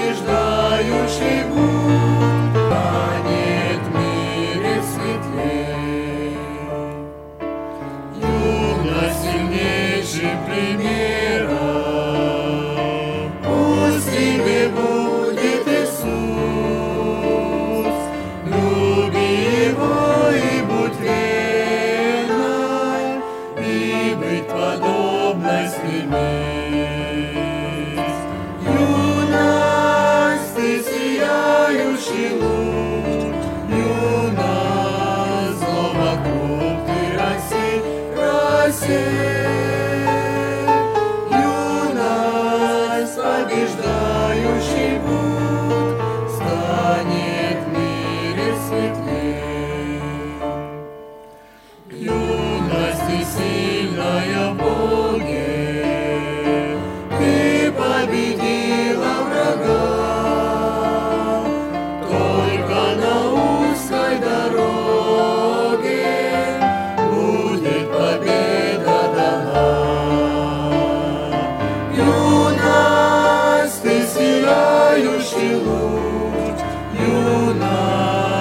побеждающий будь, станет в мире светлей. Юность сильнейшим примером, пусть тебе будет Иисус. Люби Его и будь верной, и быть подобной стремись. Юность, ты сияющий луч, юность, зло вокруг ты рассей, юность, побеждающий будь, станет в мире светлей. Юность и сильная в Боге, ты победила врага. Только на узкой дороге будет победа дана. Юность, ты сияющий луч, юность,